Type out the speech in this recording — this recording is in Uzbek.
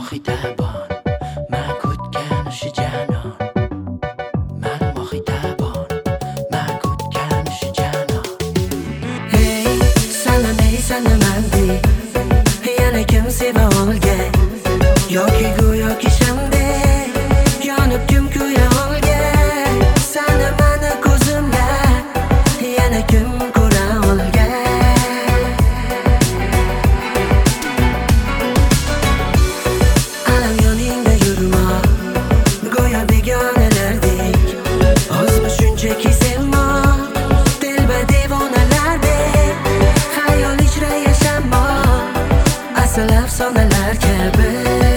mohi tabon man kutgan o'sha janon, mani mohi tabon man kutgan o'sha janon. Hey, sana neysan nimandi, yana kim seva olgay, yoki go'yoki shamday yonib kim kuya olgay. Sana mani ko'zimda yana kim ko'ra olgay. Alam yoningda yurma, go'yo begonalardek, ozmi shunchaki sevmoq, telba devonalardek, xayol ichra yashamoq, asl afsonalar kabi.